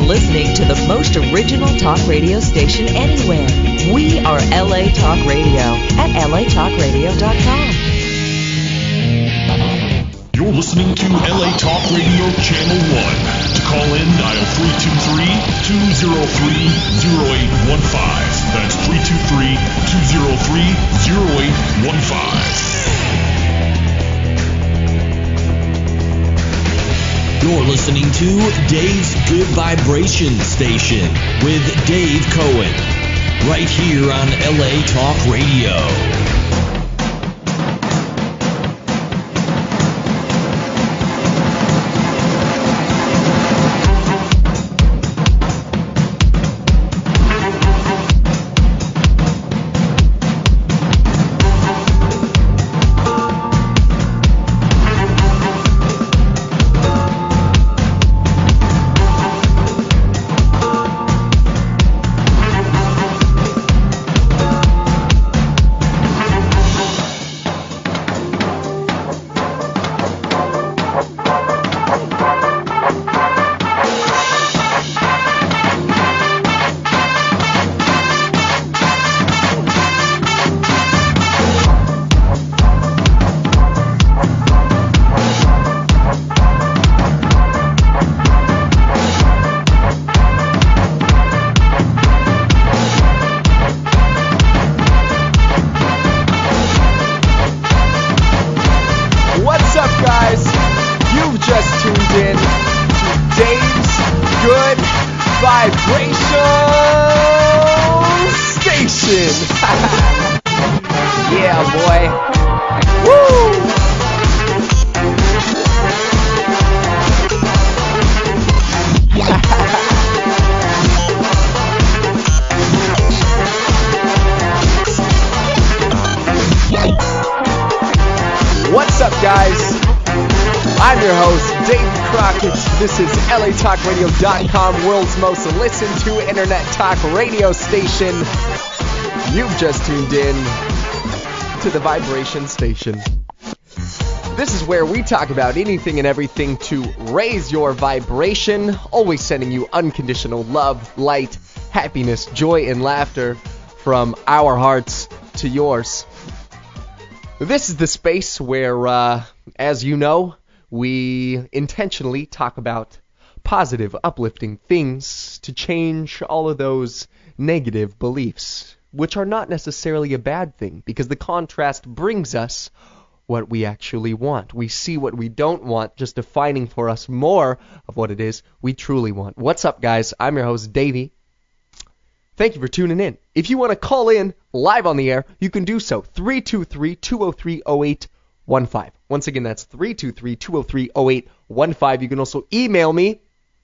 listening to the most original talk radio station anywhere. We are LA Talk Radio at latalkradio.com. You're listening to LA Talk Radio Channel 1. To call in, dial 323-203-0815. That's 323-203-0815. You're listening to Dave's Good Vibration Station with Dave Cohen, right here on LA Talk Radio. LATalkRadio.com, world's most listened to internet talk radio station. You've just tuned in to the Vibration Station. This is where we talk about anything and everything to raise your vibration, always sending you unconditional love, light, happiness, joy, and laughter from our hearts to yours. This is the space where, as you know, we intentionally talk about positive, uplifting things to change all of those negative beliefs, which are not necessarily a bad thing, because the contrast brings us what we actually want. We see what we don't want, just defining for us more of what it is we truly want. What's up, guys? I'm your host, Davey. Thank you for tuning in. If you want to call in live on the air, you can do so. 323-203-0815. Once again, that's 323-203-0815. You can also email me,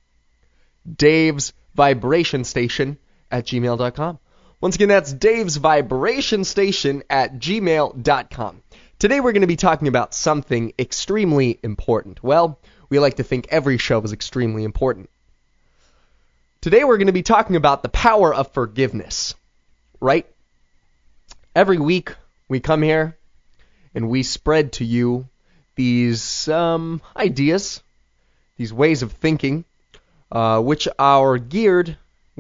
Dave's Vibration Station at gmail.com. Once again, that's Dave's Vibration Station at gmail.com. Today we're going to be talking about something extremely important. Well, we like to think every show is extremely important. Today we're going to be talking about the power of forgiveness, right? Every week we come here and we spread to you these ideas, these ways of thinking, which are geared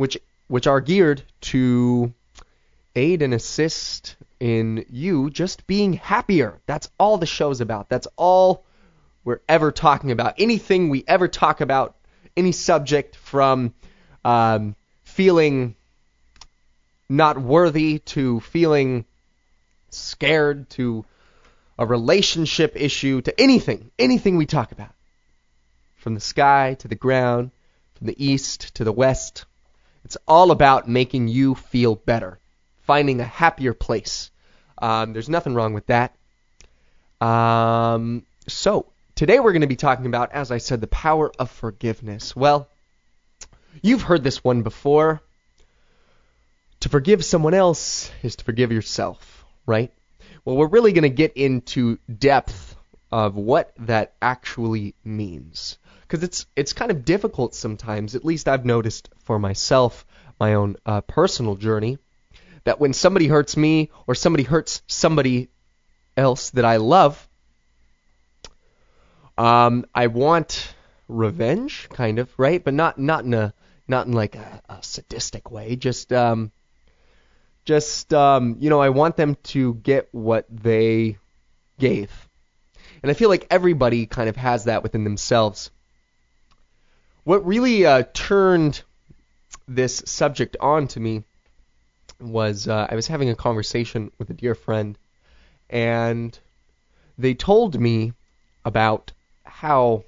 to aid and assist in you just being happier. That's all the show's about. That's all we're ever talking about. Anything we ever talk about, any subject from feeling not worthy to feeling scared to a relationship issue to anything we talk about. From the sky to the ground, from the east to the west. It's all about making you feel better, finding a happier place. There's nothing wrong with that. So, today we're going to be talking about, as I said, the power of forgiveness. Well, you've heard this one before. To forgive someone else is to forgive yourself, right? Well, we're really going to get into depth of what that actually means. Because it's kind of difficult sometimes, at least I've noticed for myself, my own personal journey, that when somebody hurts me or somebody hurts somebody else that I love, I want revenge, kind of, right? But not in a not in like a sadistic way. Just I want them to get what they gave. And I feel like everybody kind of has that within themselves. What really turned this subject on to me was I was having a conversation with a dear friend, and they told me about how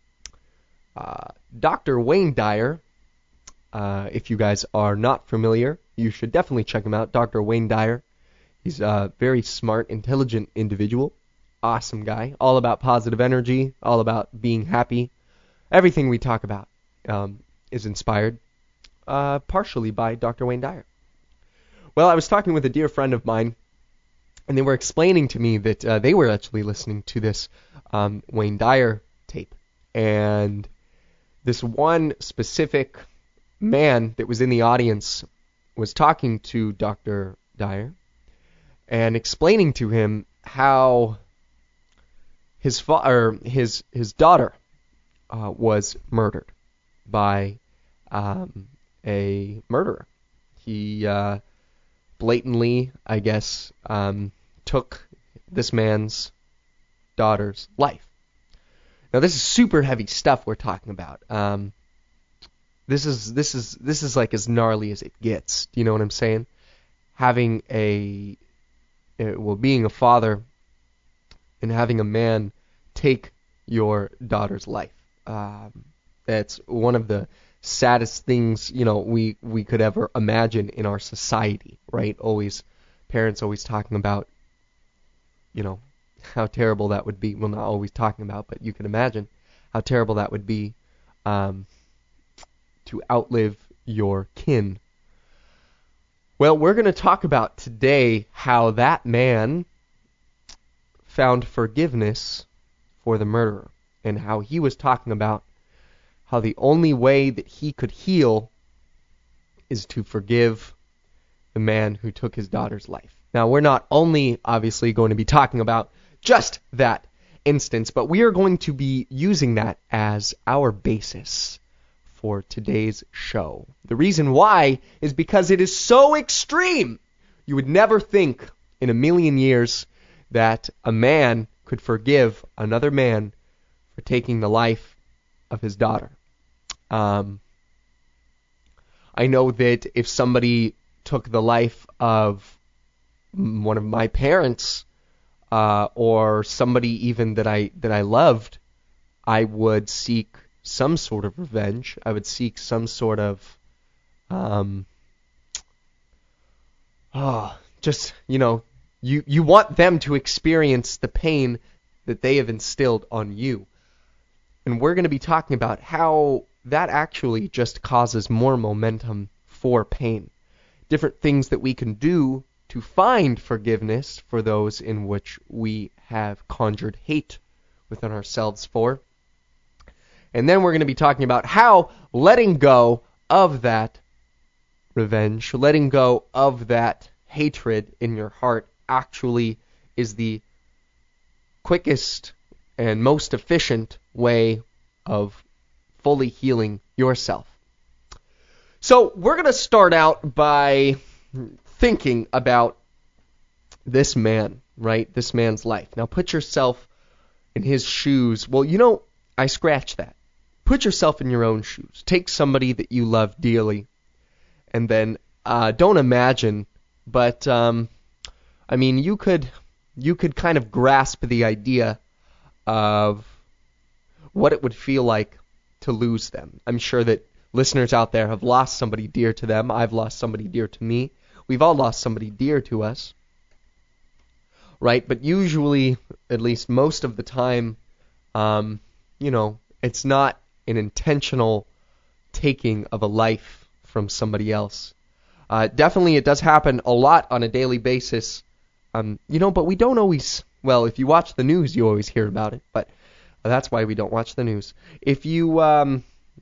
Dr. Wayne Dyer, if you guys are not familiar, you should definitely check him out. Dr. Wayne Dyer. He's a very smart, intelligent individual. Awesome guy. All about positive energy, all about being happy. Everything we talk about is inspired partially by Dr. Wayne Dyer. Well, I was talking with a dear friend of mine, and they were explaining to me that they were actually listening to this Wayne Dyer tape. And this one specific man that was in the audience was talking to Dr. Dyer and explaining to him how his daughter was murdered by a murderer. He blatantly, I guess, took this man's daughter's life. Now, this is super heavy stuff we're talking about. This is like as gnarly as it gets. Do you know what I'm saying? Being a father and having a man take your daughter's life. That's one of the saddest things, we could ever imagine in our society, right? Parents always talking about, how terrible that would be. Well, not always talking about, but you can imagine how terrible that would be to outlive your kin. Well, we're going to talk about today how that man found forgiveness for the murderer, and how he was talking about how the only way that he could heal is to forgive the man who took his daughter's life. Now, we're not only obviously going to be talking about just that instance, but we are going to be using that as our basis for today's show. The reason why is because it is so extreme. You would never think in a million years that a man could forgive another man for taking the life of his daughter. I know that if somebody took the life of one of my parents, or somebody even that I loved, I would seek some sort of revenge. I would seek some sort of you want them to experience the pain that they have instilled on you. And we're going to be talking about how that actually just causes more momentum for pain. Different things that we can do to find forgiveness for those in which we have conjured hate within ourselves for. And then we're going to be talking about how letting go of that revenge, letting go of that hatred in your heart actually is the quickest and most efficient way of fully healing yourself. So we're going to start out by thinking about this man, right? This man's life. Now put yourself in his shoes. Well, I scratched that. Put yourself in your own shoes. Take somebody that you love dearly, and then don't imagine, but you could kind of grasp the idea of what it would feel like to lose them. I'm sure that listeners out there have lost somebody dear to them. I've lost somebody dear to me. We've all lost somebody dear to us, right? But usually, at least most of the time, it's not an intentional taking of a life from somebody else. Definitely, it does happen a lot on a daily basis, but we don't always. Well, if you watch the news, you always hear about it, but that's why we don't watch the news. If you, we're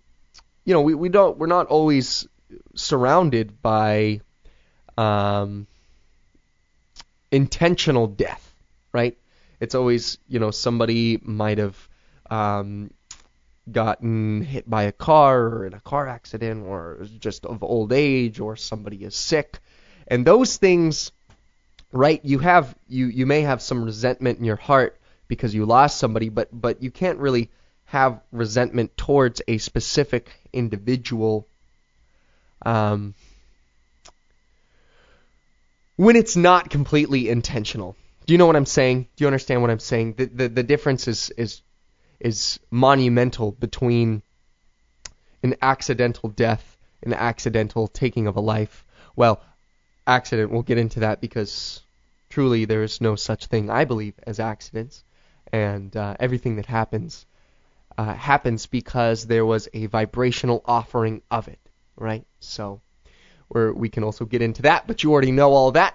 not always surrounded by intentional death, right? It's always, somebody might have gotten hit by a car or in a car accident or just of old age or somebody is sick. And those things, right, you may have some resentment in your heart because you lost somebody, but you can't really have resentment towards a specific individual when it's not completely intentional. Do you know what I'm saying? Do you understand what I'm saying? The difference is monumental between an accidental death and an accidental taking of a life. Well, accident, we'll get into that because truly there is no such thing, I believe, as accidents. And everything that happens because there was a vibrational offering of it, right? So we can also get into that, but you already know all that.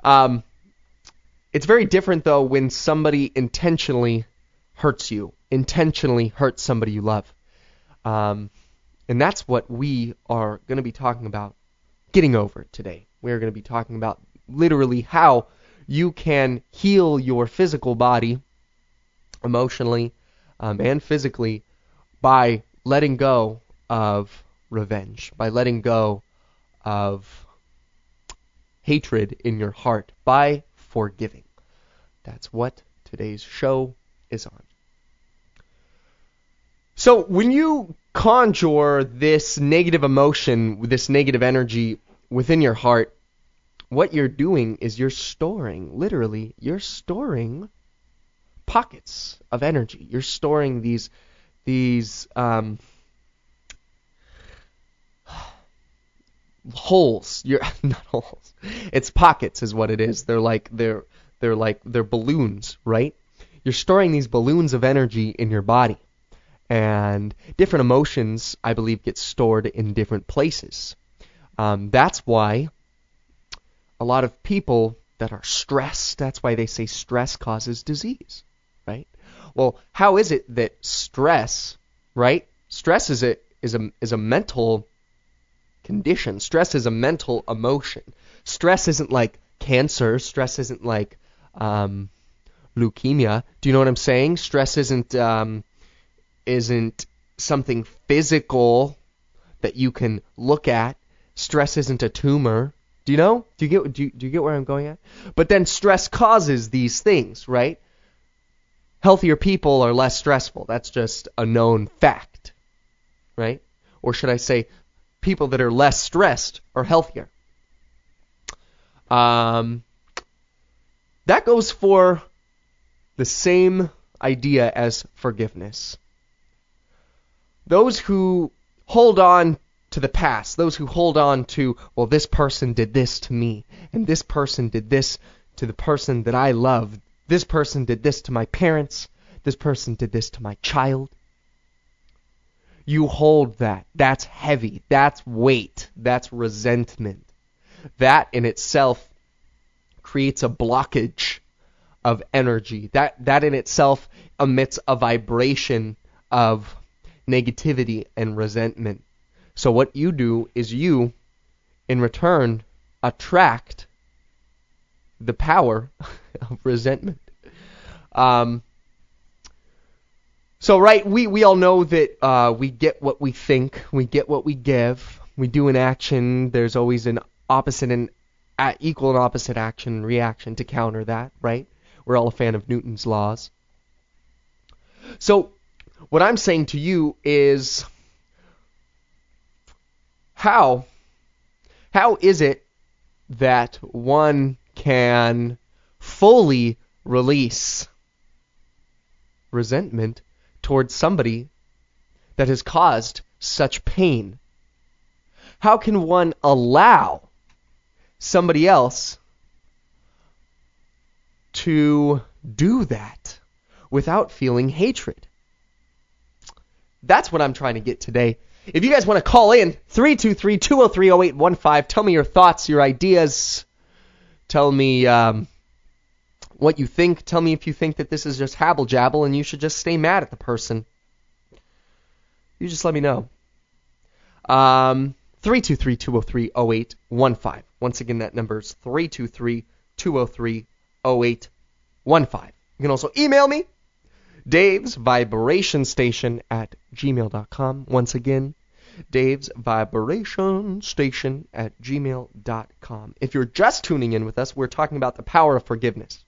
It's very different, though, when somebody intentionally hurts you, intentionally hurts somebody you love. And that's what we are going to be talking about getting over today. We're going to be talking about literally how you can heal your physical body emotionally and physically by letting go of revenge, by letting go of hatred in your heart, by forgiving. That's what today's show is on. So when you conjure this negative emotion, this negative energy within your heart, what you're doing is you're storing pockets of energy. You're storing these holes. You're not holes. It's pockets, is what it is. They're like balloons, right? You're storing these balloons of energy in your body, and different emotions, I believe, get stored in different places. That's why a lot of people that are stressed, that's why they say stress causes disease, right? Well, how is it that stress, right? Stress is a mental condition. Stress is a mental emotion. Stress isn't like cancer. Stress isn't like leukemia. Do you know what I'm saying? Stress isn't something physical that you can look at. Stress isn't a tumor. Do you know? Do you get where I'm going at? But then stress causes these things, right? Healthier people are less stressful. That's just a known fact, right? Or should I say, people that are less stressed are healthier. That goes for the same idea as forgiveness. Those who hold on to the past, those who hold on to, well, this person did this to me, and this person did this to the person that I love, this person did this to my parents, this person did this to my child. You hold that. That's heavy. That's weight. That's resentment. That in itself creates a blockage of energy. That in itself emits a vibration of negativity and resentment. So what you do is you, in return, attract the power of resentment. So, right, we all know that we get what we think, we get what we give, we do an action, there's always an opposite and equal and opposite action and reaction to counter that, right? We're all a fan of Newton's laws. So, what I'm saying to you is, how is it that one can fully release resentment towards somebody that has caused such pain? How can one allow somebody else to do that without feeling hatred? That's what I'm trying to get today. If you guys want to call in, 323-203-0815, tell me your thoughts, your ideas. Tell me what you think. Tell me if you think that this is just habble-jabble and you should just stay mad at the person. You just let me know. 323-203-0815. Once again, that number is 323-203-0815. You can also email me, Dave's Vibration Station at gmail.com. Once again, Dave's Vibration Station at gmail.com. If you're just tuning in with us, we're talking about the power of forgiveness.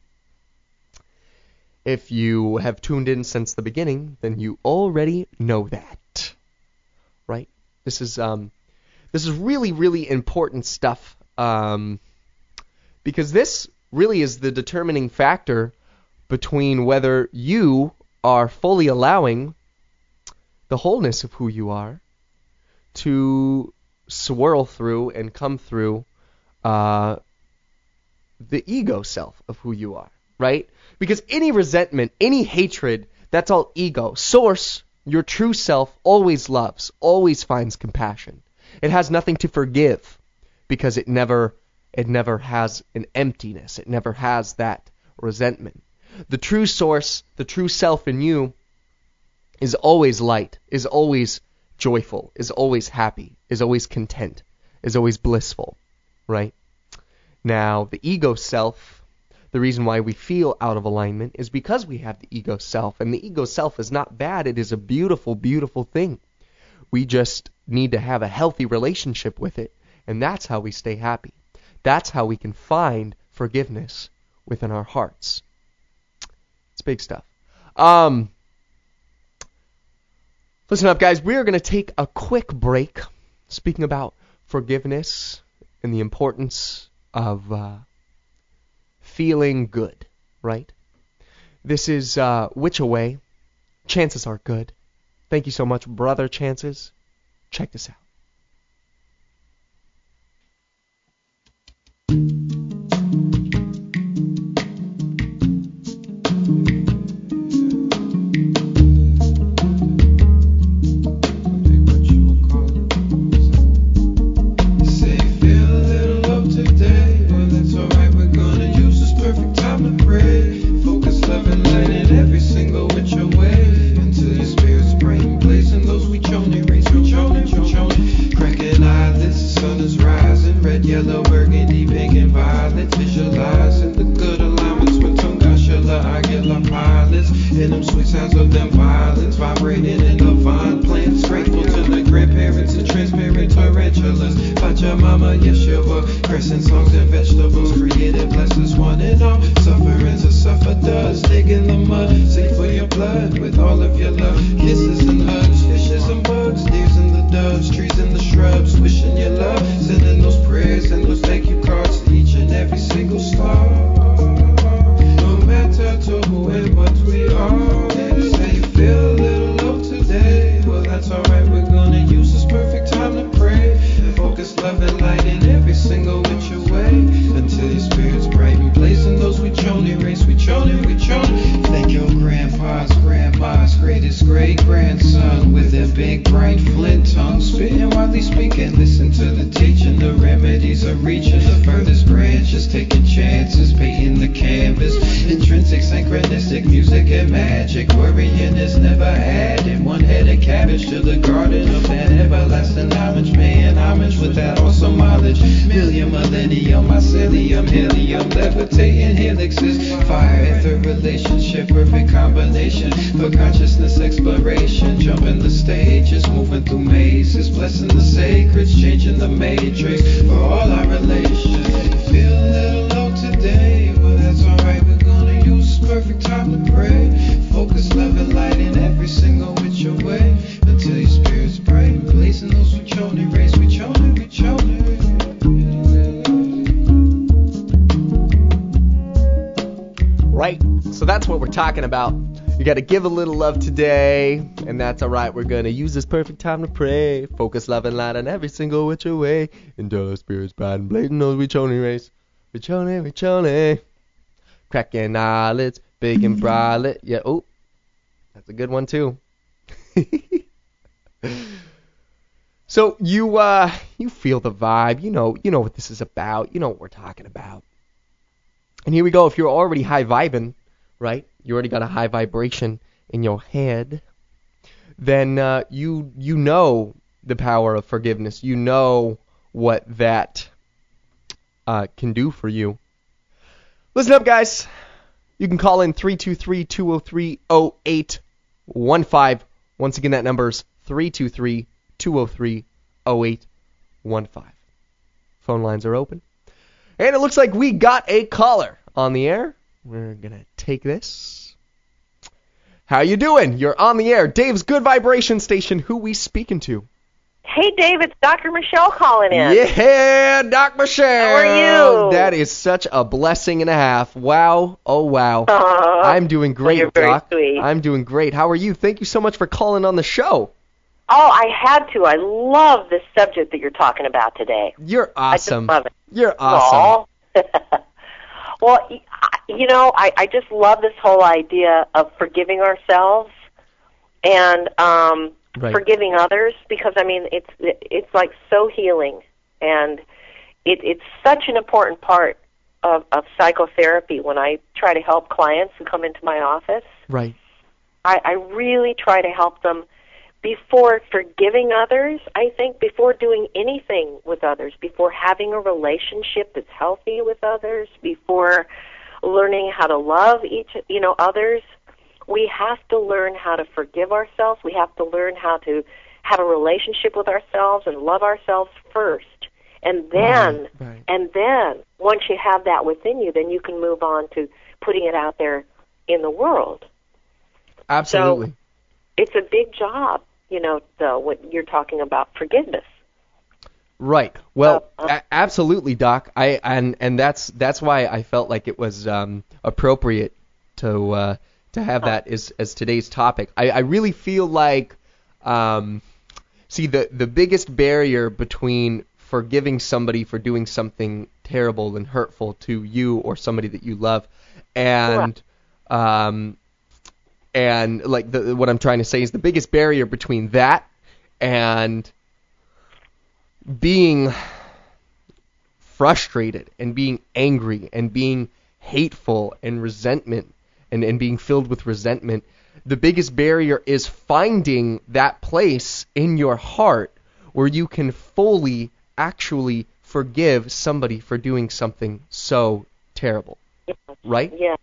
If you have tuned in since the beginning, then you already know that, right? This is really, really important stuff, because this really is the determining factor between whether you are fully allowing the wholeness of who you are to swirl through and come through the ego self of who you are, right? Because any resentment, any hatred, that's all ego. Source, your true self, always loves, always finds compassion. It has nothing to forgive because it never has an emptiness. It never has that resentment. The true source, the true self in you is always light, is always joyful, is always happy, is always content, is always blissful, right? Now, the ego self, the reason why we feel out of alignment is because we have the ego self. And the ego self is not bad. It is a beautiful, beautiful thing. We just need to have a healthy relationship with it. And that's how we stay happy. That's how we can find forgiveness within our hearts. It's big stuff. Listen up, guys. We're going to take a quick break speaking about forgiveness and the importance of feeling good, right? This is Which Away. Chances Are Good. Thank you so much, brother Chances. Check this out. Talking about. You got to give a little love today, and that's all right. We're going to use this perfect time to pray. Focus, love, and light on every single which way. Until our spirits bright and blatant those we choney race. We choney. Cracking eyelids, big and brolic. Yeah, oh, that's a good one too. So you feel the vibe. You know what this is about. You know what we're talking about. And here we go. If you're already high vibing, right? You already got a high vibration in your head. Then you know the power of forgiveness. You know what that can do for you. Listen up, guys. You can call in 323-203-0815. Once again, that number is 323-203-0815. Phone lines are open. And it looks like we got a caller on the air. We're going to take this. How you doing? You're on the air. Dave's Good Vibration Station. Who we speaking to? Hey, Dave, it's Dr. Michelle calling in. Yeah, Doc Michelle. How are you? That is such a blessing and a half. Wow. Oh, wow. I'm doing great, you're very Doc. sweet. I'm doing great. How are you? Thank you so much for calling on the show. Oh, I had to. I love this subject that you're talking about today. You're awesome. I just love it. You're awesome. Well, I just love this whole idea of forgiving ourselves and forgiving others, because I mean it's like so healing, and it's such an important part of psychotherapy. When I try to help clients who come into my office, Right. I really try to help them before forgiving others. I think before doing anything with others, before having a relationship that's healthy with others, before learning how to love others, we have to learn how to forgive ourselves. We have to learn how to have a relationship with ourselves and love ourselves first. And then, once you have that within you, then you can move on to putting it out there in the world. Absolutely. So it's a big job, what you're talking about, forgiveness. Right. Well, absolutely, Doc. And that's why I felt like it was appropriate to have that as today's topic. I really feel like, the biggest barrier between forgiving somebody for doing something terrible and hurtful to you or somebody that you love, and what I'm trying to say is the biggest barrier between that and being frustrated and being angry and being hateful and resentment and being filled with resentment, the biggest barrier is finding that place in your heart where you can fully actually forgive somebody for doing something so terrible. Right? Yeah.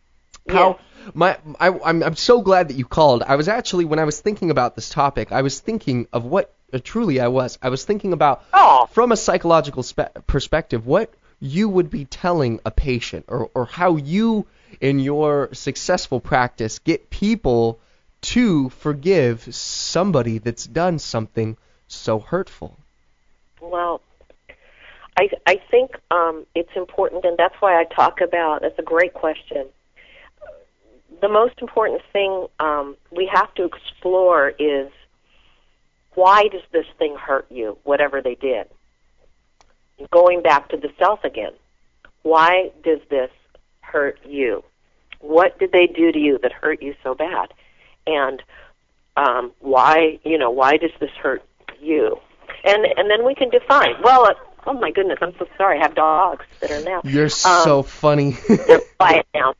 I'm so glad that you called. I was actually, when I was thinking about this topic, I was thinking of what truly I was thinking about from a psychological perspective, what you would be telling a patient, or how you, in your successful practice, get people to forgive somebody that's done something so hurtful. Well, I think it's important, and that's why I talk about, that's a great question. The most important thing we have to explore is, why does this thing hurt you, whatever they did? Going back to the self again. Why does this hurt you? What did they do to you that hurt you so bad? And why does this hurt you? And then we can define. Well, oh my goodness, I'm so sorry. I have dogs that are now. You're so funny. Quiet now.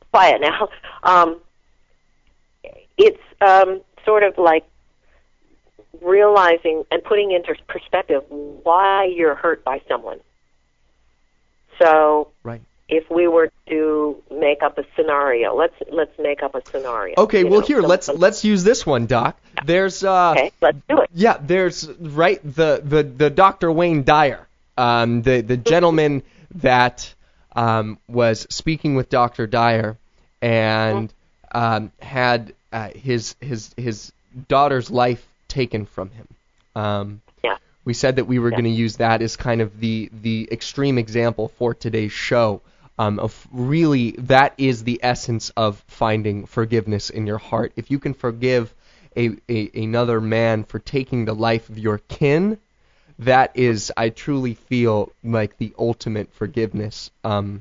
It's sort of like realizing and putting into perspective why you're hurt by someone. So, if we were to make up a scenario, let's make up a scenario. Okay, here let's use this one, Doc. There's okay, let's do it. Yeah, there's the Dr. Wayne Dyer, the gentleman that was speaking with Dr. Dyer and had his daughter's life taken from him. We said that we were going to use that as kind of the extreme example for today's show. Of really, that is the essence of finding forgiveness in your heart. If you can forgive another man for taking the life of your kin, that is, I truly feel like the ultimate forgiveness.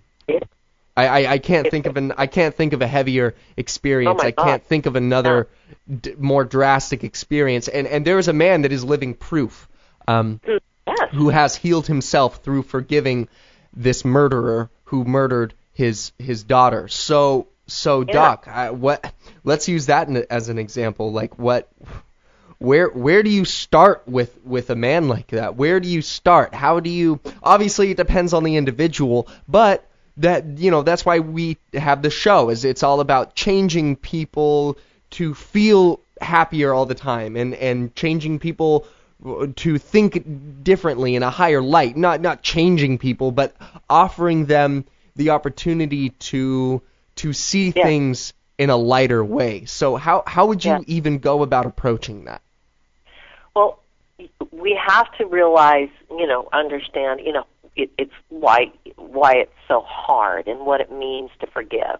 I can't think of a heavier experience. I can't think of another more drastic experience. And there is a man that is living proof, who has healed himself through forgiving this murderer who murdered his daughter. So Doc, let's use that as an example. Like, where do you start with a man like that? Where do you start? How do you? Obviously, it depends on the individual, but that's why we have the show, is it's all about changing people to feel happier all the time, and changing people to think differently in a higher light. Not changing people, but offering them the opportunity to see things in a lighter way. So how would you even go about approaching that? Well, we have to realize, understand, it's why it's so hard and what it means to forgive.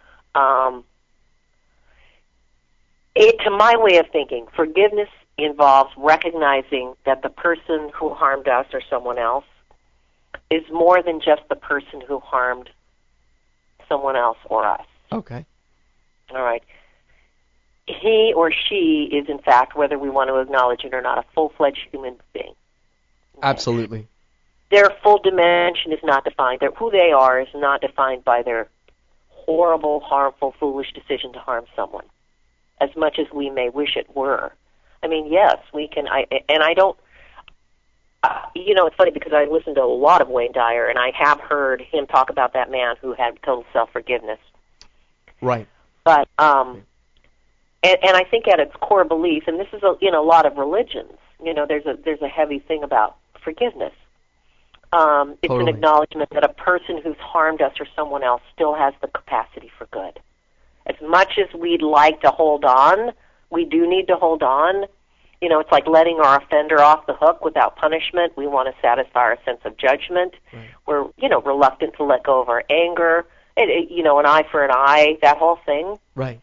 To my way of thinking, forgiveness involves recognizing that the person who harmed us or someone else is more than just the person who harmed someone else or us. Okay. All right. He or she is, in fact, whether we want to acknowledge it or not, a full-fledged human being. Absolutely. Their full dimension is not defined. Who they are is not defined by their horrible, harmful, foolish decision to harm someone, as much as we may wish it were. I mean, yes, we can. I don't. It's funny because I listen to a lot of Wayne Dyer, and I have heard him talk about that man who had total self-forgiveness. Right. But and I think at its core belief, and this is in a lot of religions, there's a heavy thing about forgiveness. It's Totally. an acknowledgement that a person who's harmed us or someone else still has the capacity for good. As much as we'd like to hold on, we do need to hold on. It's like letting our offender off the hook without punishment. We want to satisfy our sense of judgment. Right. We're, reluctant to let go of our anger. An eye for an eye, that whole thing. Right.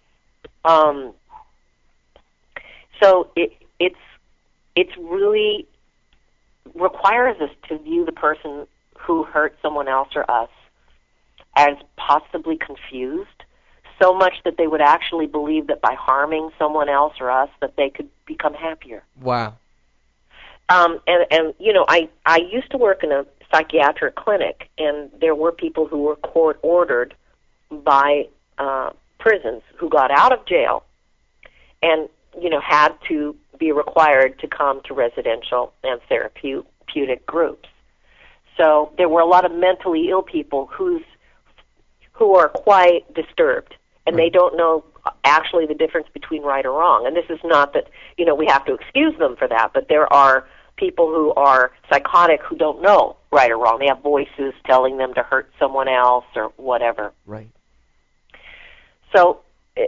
So it's really requires us to view the person who hurt someone else or us as possibly confused, so much that they would actually believe that by harming someone else or us that they could become happier. Wow. I used to work in a psychiatric clinic, and there were people who were court-ordered by prisons who got out of jail and, had to be required to come to residential and therapeutic groups. So there were a lot of mentally ill people who are quite disturbed, and they don't know actually the difference between right or wrong. And this is not that, we have to excuse them for that, but there are people who are psychotic who don't know right or wrong. They have voices telling them to hurt someone else or whatever. Right. So,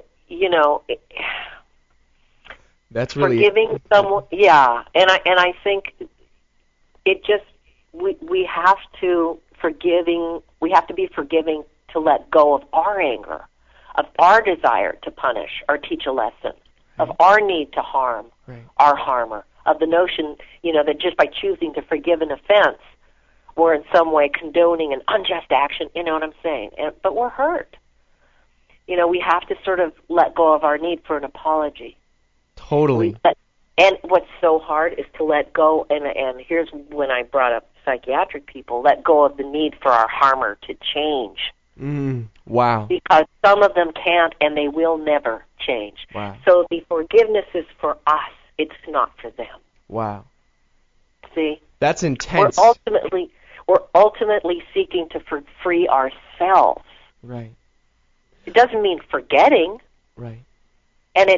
that's really forgiving someone. Yeah, and I think it just we have to be forgiving to let go of our anger, of our desire to punish or teach a lesson, of our need to harm our harmer, of the notion, that just by choosing to forgive an offense, we're in some way condoning an unjust action. You know what I'm saying? But we're hurt. We have to sort of let go of our need for an apology. Totally. And what's so hard is to let go, and here's when I brought up psychiatric people, let go of the need for our harmer to change. Wow. Because some of them can't, and they will never change. Wow. So the forgiveness is for us. It's not for them. Wow. See? That's intense. We're ultimately seeking to free ourselves. Right. It doesn't mean forgetting. Right. And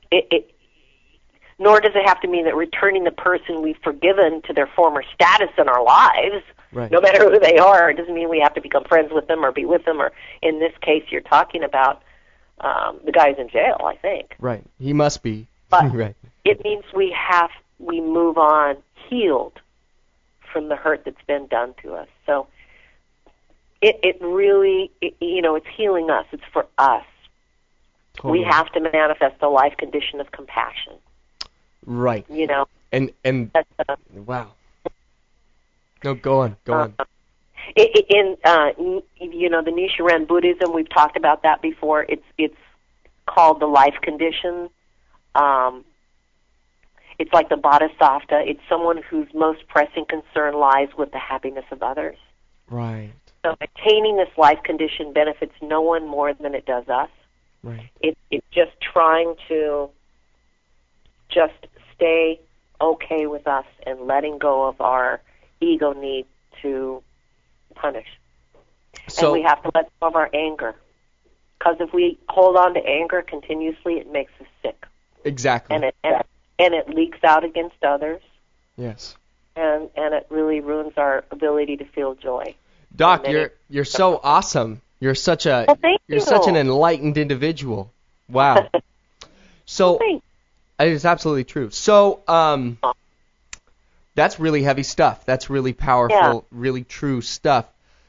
nor does it have to mean that returning the person we've forgiven to their former status in our lives, no matter who they are. It doesn't mean we have to become friends with them or be with them, or in this case you're talking about the guy's in jail, I think. Right. He must be. But right. It means we move on healed from the hurt that's been done to us. So it really, it's healing us. It's for us. Totally. We have to manifest a life condition of compassion. Right. And wow. No, go on. In the Nichiren Buddhism, we've talked about that before. It's called the life condition. It's like the bodhisattva. It's someone whose most pressing concern lies with the happiness of others. Right. So attaining this life condition benefits no one more than it does us. Right. It's just trying to just stay okay with us and letting go of our ego need to punish. So we have to let go of our anger. Because if we hold on to anger continuously, it makes us sick. exactly. And it leaks out against others. Yes. And it really ruins our ability to feel joy. Doc, you're so awesome. You're such a thank you're you. such an enlightened individual. Wow. So Thanks. it's absolutely true. So that's really heavy stuff. That's really powerful, really true stuff.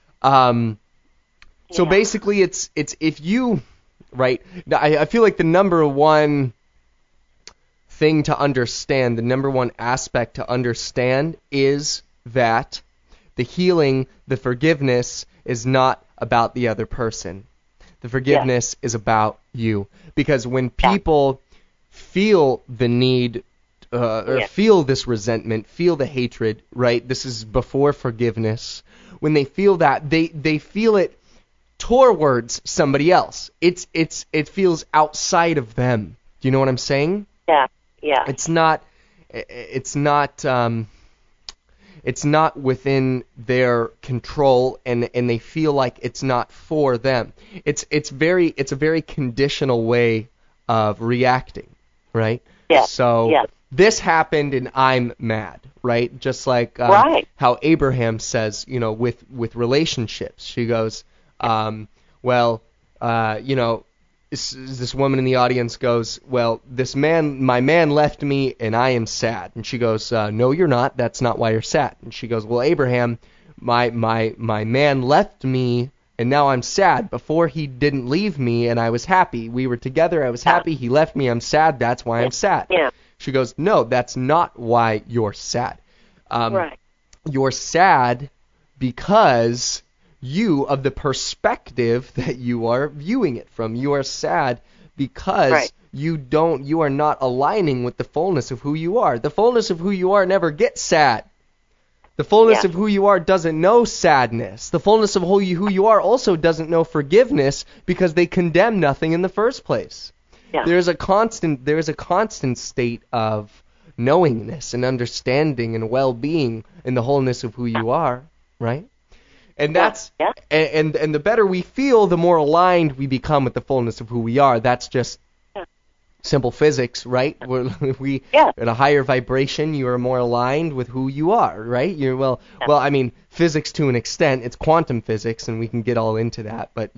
So basically it's if you right, I feel like the number one thing to understand, the number one aspect to understand is that the healing, the forgiveness is not about the other person. The forgiveness is about you. Because when people feel the need or feel this resentment, feel the hatred, right? This is before forgiveness. When they feel that, they feel it towards somebody else. It feels outside of them. Do you know what I'm saying? Yeah. Yeah. It's not within their control, and they feel like it's not for them. It's a very conditional way of reacting, right? Yeah. So this happened and I'm mad, right? Just like how Abraham says, with relationships. She goes, this woman in the audience goes, well, my man left me and I am sad. And she goes, no, you're not. That's not why you're sad. And she goes, well, Abraham, my man left me and now I'm sad. Before he didn't leave me and I was happy. We were together. I was happy. He left me. I'm sad. That's why I'm sad. Yeah. She goes, no, that's not why you're sad. Right. You're sad because of the perspective that you are viewing it from. You are sad because you are not aligning with the fullness of who you are. The fullness of who you are never gets sad. The fullness of who you are doesn't know sadness. The fullness of who you are also doesn't know forgiveness because they condemn nothing in the first place. Yeah. There's a constant state of knowingness and understanding and well-being in the wholeness of who you are, right? And that's and the better we feel, the more aligned we become with the fullness of who we are. That's just simple physics, right? At a higher vibration, you are more aligned with who you are, right? I mean, physics to an extent, it's quantum physics, and we can get all into that. But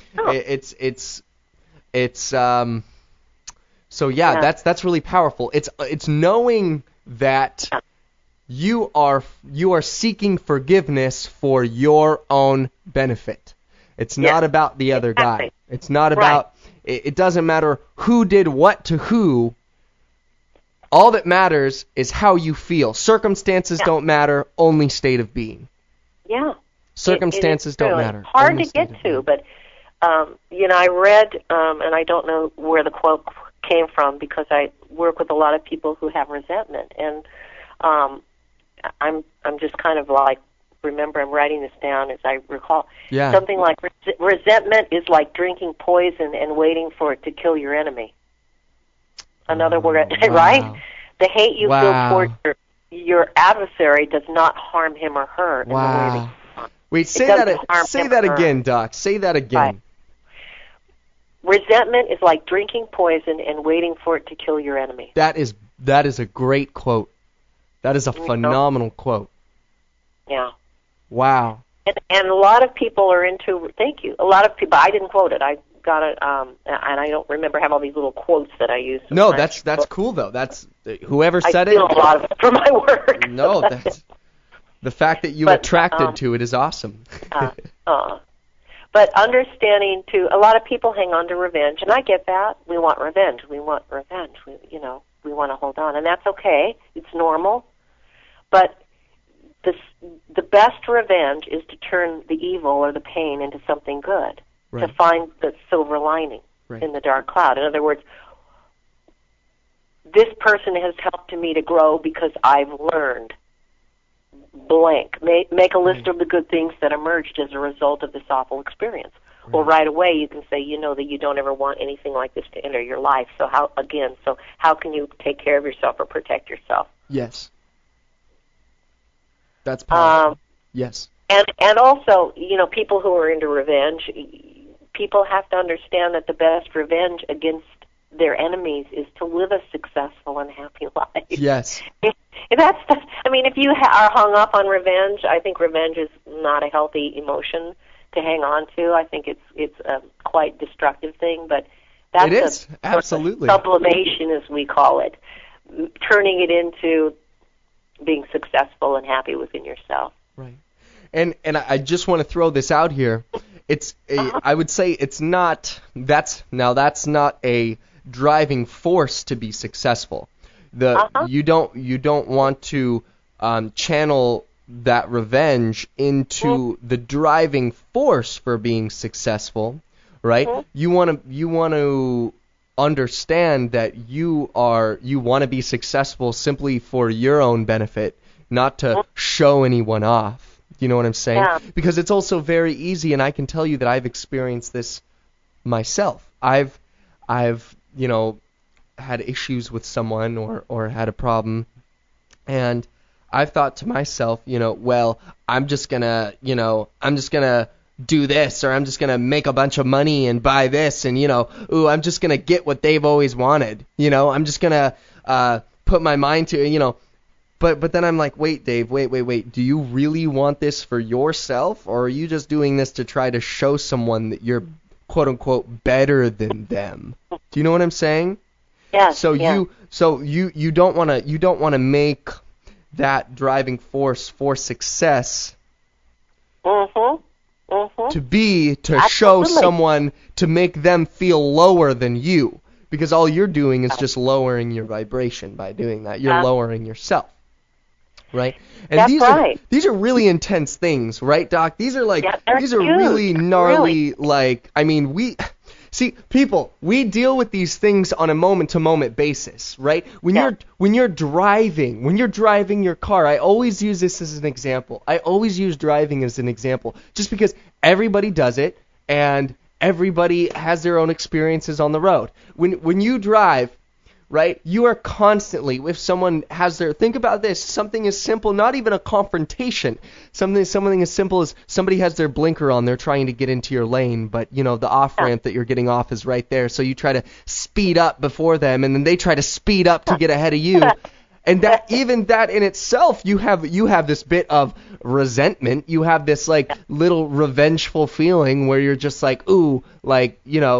that's really powerful. It's knowing that you are seeking forgiveness for your own benefit. It's not about the other guy. It's not about it doesn't matter who did what to who. All that matters is how you feel. Circumstances don't matter, only state of being. Yeah. Circumstances don't matter. Hard to get to, but I read and I don't know where the quote came from because I work with a lot of people who have resentment, and I'm just kind of like, remember, I'm writing this down as I recall. Yeah. Something like resentment is like drinking poison and waiting for it to kill your enemy. In other words, right? The hate you feel towards your adversary does not harm him or her. Wow. Wait, say that again, Doc. Say that again. Right. Resentment is like drinking poison and waiting for it to kill your enemy. That is a great quote. That is a phenomenal quote. Yeah. Wow. And a lot of people are into. Thank you. A lot of people. I didn't quote it. I got it. And I don't remember. I have all these little quotes that I use. No, that's cool though. That's whoever said it. I steal a lot of it for my work. No, that's the fact that you attracted to it is awesome. But understanding too, a lot of people hang on to revenge, and I get that. We want revenge. We want revenge. We want to hold on, and that's okay. It's normal. But the best revenge is to turn the evil or the pain into something good, to find the silver lining in the dark cloud. In other words, this person has helped me to grow because I've learned blank. Make a list of the good things that emerged as a result of this awful experience. Right. Well, right away you can say, that you don't ever want anything like this to enter your life. So how can you take care of yourself or protect yourself? Yes. That's powerful. Yes. And also, people who are into revenge, people have to understand that the best revenge against their enemies is to live a successful and happy life. Yes. If you are hung up on revenge, I think revenge is not a healthy emotion to hang on to. I think it's a quite destructive thing, but that's it is. Absolutely. Sublimation, as we call it, turning it into being successful and happy within yourself. Right. And I just want to throw this out here. I would say it's not. That's not a driving force to be successful. You don't want to channel that revenge into the driving force for being successful, right? You want to understand that you want to be successful simply for your own benefit, not to show anyone off. You know what I'm saying? Yeah. Because it's also very easy, and I can tell you that I've experienced this myself. I've had issues with someone or had a problem, and I've thought to myself, well, I'm just gonna do this, or I'm just gonna make a bunch of money and buy this, and I'm just gonna get what they've always wanted. I'm just gonna put my mind to But then I'm like, wait, Dave, wait. Do you really want this for yourself, or are you just doing this to try to show someone that you're quote unquote better than them? Do you know what I'm saying? Yeah. So you don't want to make that driving force for success to show someone, to make them feel lower than you, because all you're doing is just lowering your vibration by doing that. You're lowering yourself. Right? And That's these are really intense things, right, Doc? These are huge. really gnarly, people, we deal with these things on a moment-to-moment basis, right? When you're driving your car, I always use this as an example. I always use driving as an example, just because everybody does it, and everybody has their own experiences on the road. When you drive, right, you are constantly, if someone has think about this, something as simple, not even a confrontation, something as simple as somebody has their blinker on, they're trying to get into your lane, but the off-ramp that you're getting off is right there, so you try to speed up before them, and then they try to speed up to get ahead of you. And even that in itself, you have this bit of resentment, you have this little revengeful feeling where you're just like, ooh, I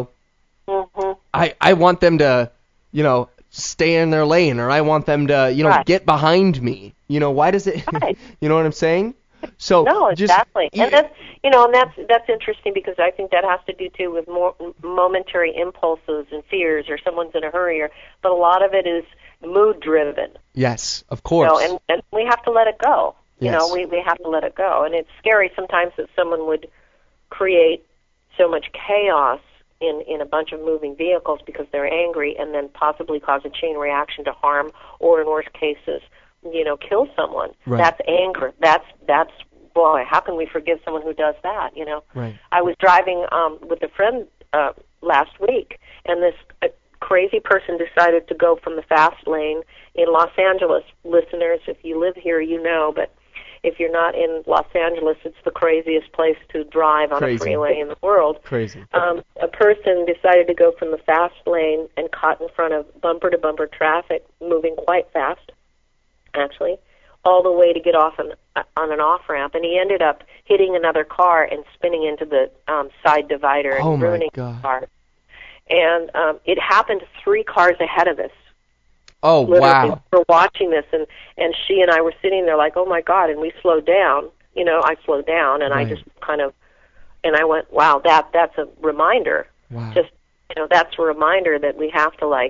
want them to, stay in their lane, or I want them to, get behind me. Why does it? Right. You know what I'm saying? So no, exactly. And that's interesting, because I think that has to do too with more momentary impulses and fears, or someone's in a hurry, but a lot of it is mood driven. Yes, of course. And we have to let it go. Yes. We have to let it go. And it's scary sometimes that someone would create so much chaos in a bunch of moving vehicles because they're angry, and then possibly cause a chain reaction to harm, or in worst cases, kill someone. Right. That's anger. That's boy, how can we forgive someone who does that? Right. I was driving with a friend last week, and this crazy person decided to go from the fast lane in Los Angeles. Listeners, if you live here, but if you're not in Los Angeles, it's the craziest place to drive on a freeway in the world. Crazy. A person decided to go from the fast lane and caught in front of bumper-to-bumper traffic, moving quite fast, actually, all the way to get off on an off-ramp, and he ended up hitting another car and spinning into the side divider and ruining the car. And it happened 3 cars ahead of us. Oh, literally, wow. we're watching this, and she and I were sitting there like, oh, my God, and we slowed down. I slowed down, and right. I just and I went, wow, that's a reminder. Wow. Just, that's a reminder that we have to,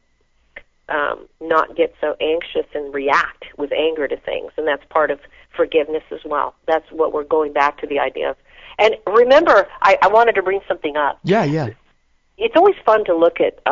not get so anxious and react with anger to things, and that's part of forgiveness as well. That's what we're going back to the idea of. And remember, I wanted to bring something up. Yeah. It's always fun to look at,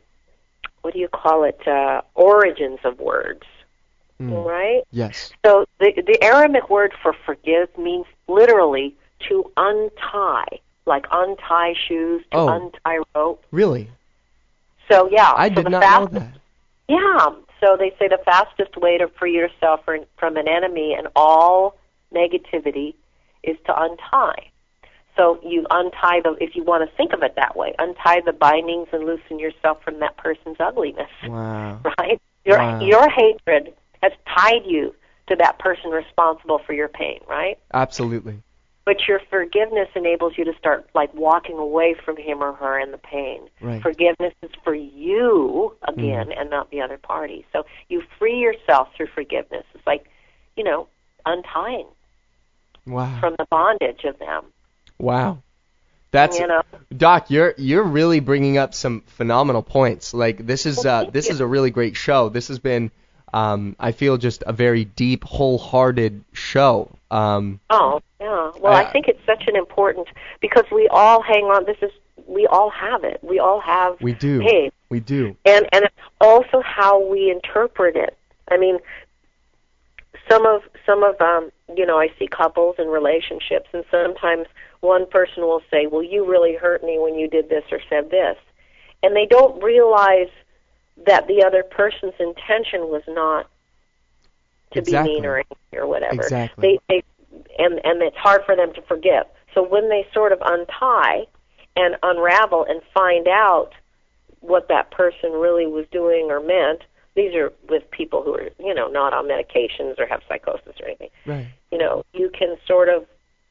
origins of words, right? Yes. So the Aramaic word for forgive means literally to untie, like untie shoes, to untie rope. Really? So, yeah. I did not know that. Yeah. So they say the fastest way to free yourself from an enemy and all negativity is to untie. So you untie if you want to think of it that way, untie the bindings and loosen yourself from that person's ugliness. Wow. Right? Wow. Your hatred has tied you to that person responsible for your pain, right? Absolutely. But your forgiveness enables you to start like walking away from him or her and the pain. Right. Forgiveness is for you again and not the other party. So you free yourself through forgiveness. It's like, untying from the bondage of them. Wow. That's Doc, you're really bringing up some phenomenal points. Like this is a really great show. This has been I feel just a very deep, wholehearted show. Oh, yeah. Well, I think it's such an important, because we all hang on. We all have it. We all have pain. We do. And it's also how we interpret it. I mean, some of I see couples and relationships, and sometimes one person will say, well, you really hurt me when you did this or said this. And they don't realize that the other person's intention was not to be mean or angry or whatever. Exactly. And it's hard for them to forgive. So when they sort of untie and unravel and find out what that person really was doing or meant, these are with people who are, not on medications or have psychosis or anything. Right. You can sort of,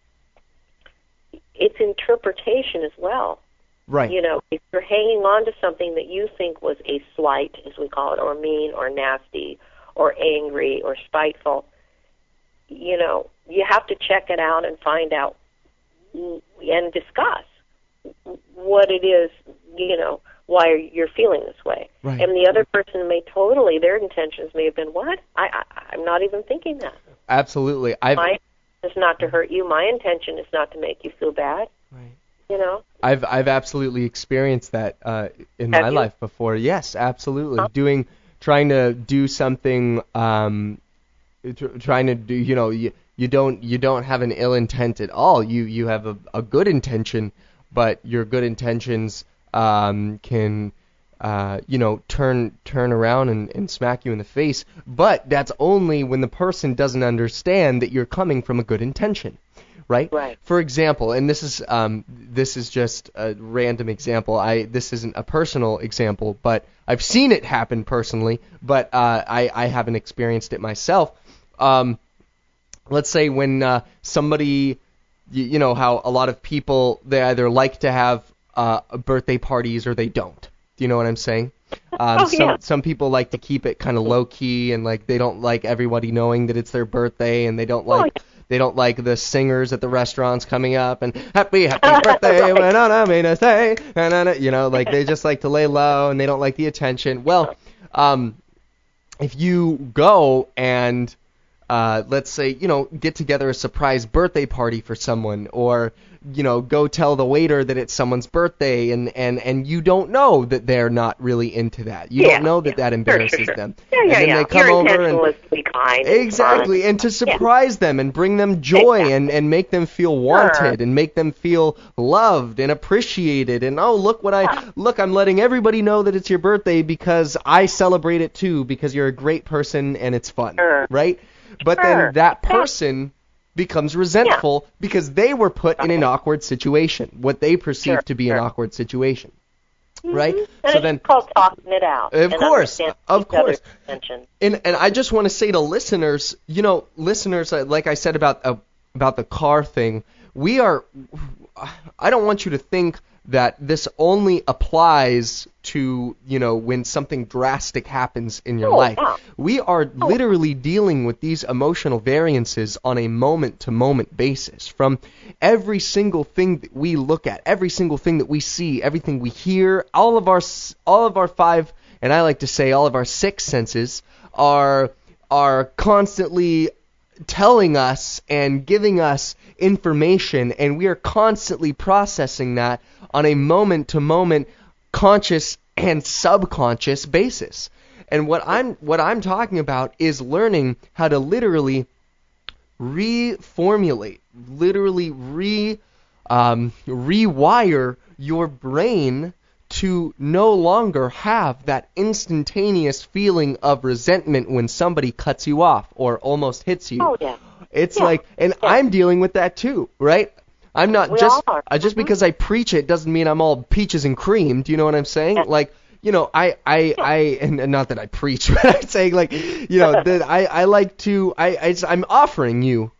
it's interpretation as well. Right. If you're hanging on to something that you think was a slight, as we call it, or mean or nasty or angry or spiteful, you have to check it out and find out and discuss what it is, why you're feeling this way. Right. And the other person may their intentions may have been, what? I'm not even thinking that. Absolutely. My intention is not to hurt you. My intention is not to make you feel bad. Right. I've absolutely experienced that in my life before. Yes, absolutely. Trying to do something, trying to do, you don't have an ill intent at all. You have a good intention, but your good intentions can turn around and smack you in the face. But that's only when the person doesn't understand that you're coming from a good intention. Right? Right. For example, and this is just a random example. This isn't a personal example, but I've seen it happen personally, but I haven't experienced it myself. Let's say when somebody, how a lot of people, they either like to have birthday parties or they don't. Do you know what I'm saying? Some people like to keep it kind of low key, and like they don't like everybody knowing that it's their birthday, and they don't like. They don't like the singers at the restaurants coming up and happy birthday, when I mean to say, like they just like to lay low and they don't like the attention. Well, if you go and let's say, get together a surprise birthday party for someone, or go tell the waiter that it's someone's birthday, and you don't know that they're not really into that. You don't know that embarrasses them. And then they come your over and was to be kind. Exactly, and to surprise them and bring them joy and make them feel wanted and make them feel loved and appreciated. And look, I'm letting everybody know that it's your birthday because I celebrate it too, because you're a great person and it's fun, right? But then that person becomes resentful because they were put in an awkward situation, what they perceive to be an awkward situation, right? And so then, it's called talking it out. Of course. And I just want to say to listeners, like I said about the car thing, I don't want you to think that this only applies to, when something drastic happens in your life. We are literally dealing with these emotional variances on a moment-to-moment basis. From every single thing that we look at, every single thing that we see, everything we hear, all of our five, and I like to say all of our six senses are constantly telling us and giving us information, and we are constantly processing that on a moment-to-moment, conscious and subconscious basis. And what I'm talking about is learning how to literally reformulate, rewire your brain to no longer have that instantaneous feeling of resentment when somebody cuts you off or almost hits you. It's like, and I'm dealing with that too, right? I'm not We just all are. just because I preach it doesn't mean I'm all peaches and cream. Do you know what I'm saying? Like, you know, I and not that I preach, but I'm saying, like, you know, that I like to, I'm offering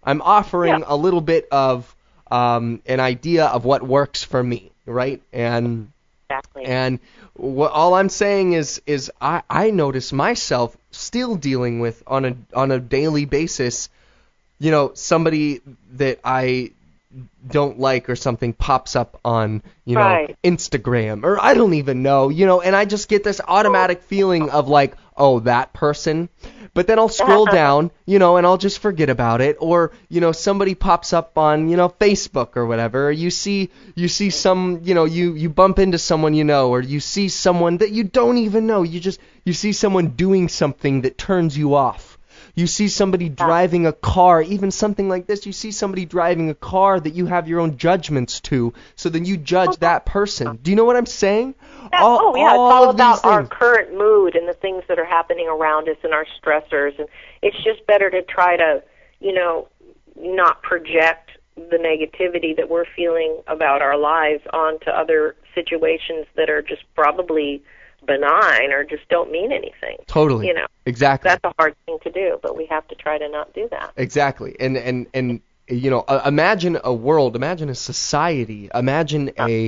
a little bit of an idea of what works for me, right? And Exactly. and all I'm saying is I notice myself still dealing with on a daily basis, you know, somebody that I don't like or something pops up on, you know, Right. Instagram, or I don't even know, you know, and I just get this automatic feeling of like, oh, that person. But then I'll scroll down, you know, and I'll just forget about it. Or, you know, somebody pops up on, you know, Facebook or whatever. Or you see some, you know, you bump into someone you know, or you see someone that you don't even know. You see someone doing something that turns you off. You see somebody driving a car, even something like this. You see somebody driving a car that you have your own judgments to, so then you judge that person. Do you know what I'm saying? It's all of these about our things. current mood and the things that are happening around us and our stressors. And it's just better to try to, you know, not project the negativity that we're feeling about our lives onto other situations that are just probably benign or just don't mean anything. Totally. You know, Exactly. that's a hard thing to do, but we have to try to not do that. Exactly. And you know, imagine a world, imagine a society, imagine a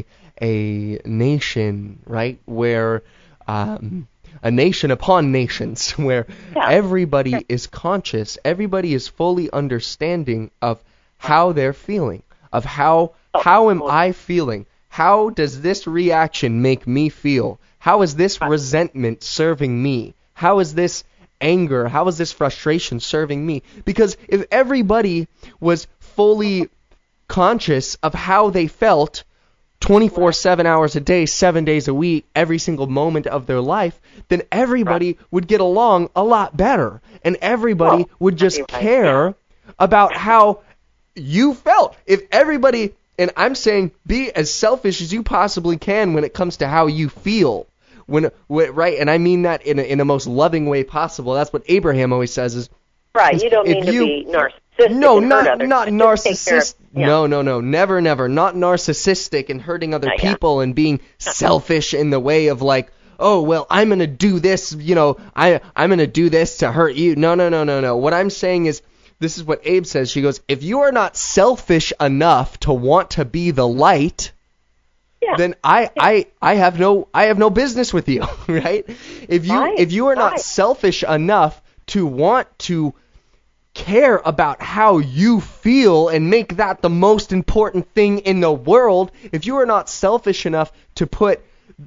nation, right, where a nation upon nations, where everybody is conscious, everybody is fully understanding of how they're feeling, of how am I feeling? How does this reaction make me feel? How is this resentment serving me? How is this anger? How is this frustration serving me? Because if everybody was fully conscious of how they felt 24/7 hours a day, 7 days a week, every single moment of their life, then everybody would get along a lot better. And everybody would just care about how you felt. If everybody, and I'm saying be as selfish as you possibly can when it comes to how you feel. Right, and I mean that in a most loving way possible. That's what Abraham always says is, Right, you don't mean to be narcissistic. no, and hurt others. not Just take care of- narcissistic. No, never, not narcissistic and hurting other people and being selfish in the way of like, oh, well, I'm gonna do this, you know, I'm gonna do this to hurt you. No. What I'm saying is, this is what Abe says. She goes, if you are not selfish enough to want to be the light, then I have no business with you, right? If you are not selfish enough to want to care about how you feel and make that the most important thing in the world, if you are not selfish enough to put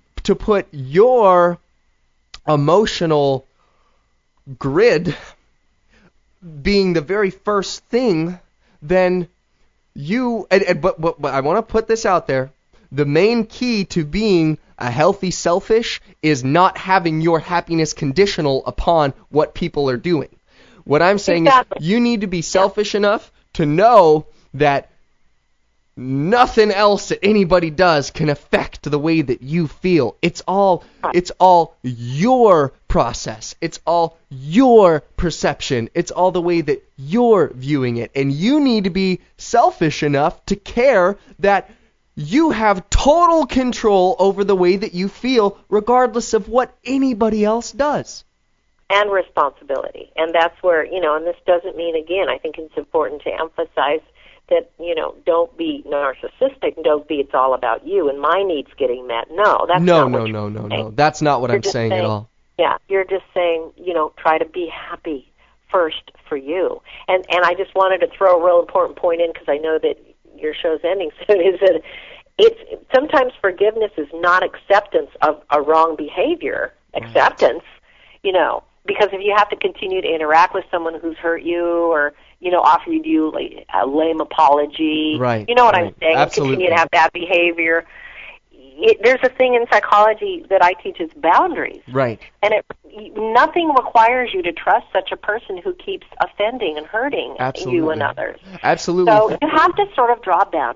your emotional grid being the very first thing, then you but I want to put this out there. The main key to being a healthy selfish is not having your happiness conditional upon what people are doing. What I'm saying is you need to be selfish enough to know that nothing else that anybody does can affect the way that you feel. It's all your process. It's all your perception. It's all the way that you're viewing it. And you need to be selfish enough to care that you have total control over the way that you feel, regardless of what anybody else does. And responsibility. And that's where, you know, and this doesn't mean, again, I think it's important to emphasize that, you know, don't be narcissistic. Don't be it's all about you and my needs getting met. No, that's not what you're saying. No. That's not what I'm saying at all. Yeah, you're just saying, you know, try to be happy first for you. And I just wanted to throw a real important point in because I know that your show's ending soon, is that it's sometimes forgiveness is not acceptance of a wrong behavior. Acceptance, you know, because if you have to continue to interact with someone who's hurt you or, you know, offered you like a lame apology, you know what I'm saying, Absolutely. Continue to have bad behavior. There's a thing in psychology that I teach is boundaries. Right. And nothing requires you to trust such a person who keeps offending and hurting you and others. Absolutely. So you have to sort of draw boundaries.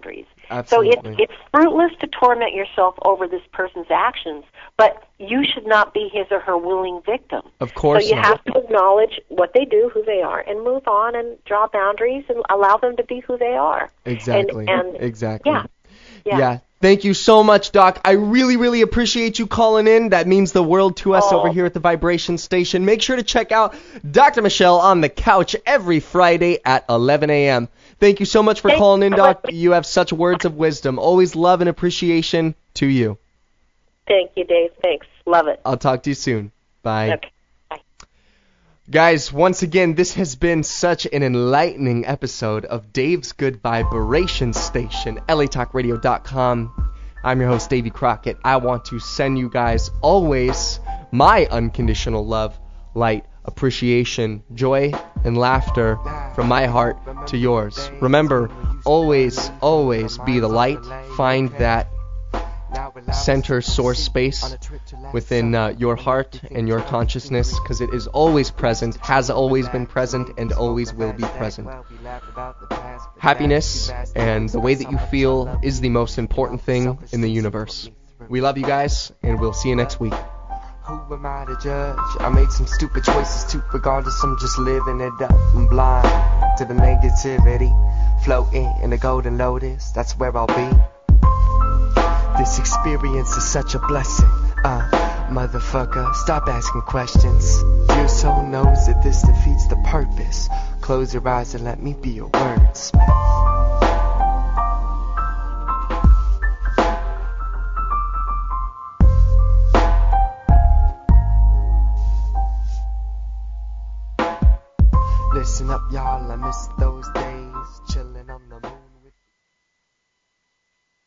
Absolutely. So it's fruitless to torment yourself over this person's actions, but you should not be his or her willing victim. Of course So you not. have to acknowledge what they do, who they are, and move on and draw boundaries and allow them to be who they are. Exactly. Exactly. Yeah. Thank you so much, Doc. I really, really appreciate you calling in. That means the world to us over here at the Vibration Station. Make sure to check out Dr. Michelle on the couch every Friday at 11 a.m. Thank you so much for calling in, Doc. You have such words of wisdom. Always love and appreciation to you. Thank you, Dave. Thanks. Love it. I'll talk to you soon. Bye. Okay. Bye. Guys, once again, this has been such an enlightening episode of Dave's Good Vibration Station, LATalkRadio.com. I'm your host, Davey Crockett. I want to send you guys always my unconditional love, light, appreciation, joy, and laughter from my heart to yours. Remember, always, always be the light. Find that center source space within your heart and your consciousness, because it is always present, has always been present, and always will be present. Happiness and the way that you feel is the most important thing in the universe. We love you guys, and we'll see you next week. Who am I to judge? I made some stupid choices too. Regardless, I'm just living it up. I'm blind to the negativity, floating in the golden lotus. That's where I'll be. This experience is such a blessing. Motherfucker, stop asking questions. Your soul knows that this defeats the purpose. Close your eyes and let me be your wordsmith. Listen up, y'all, I miss those days.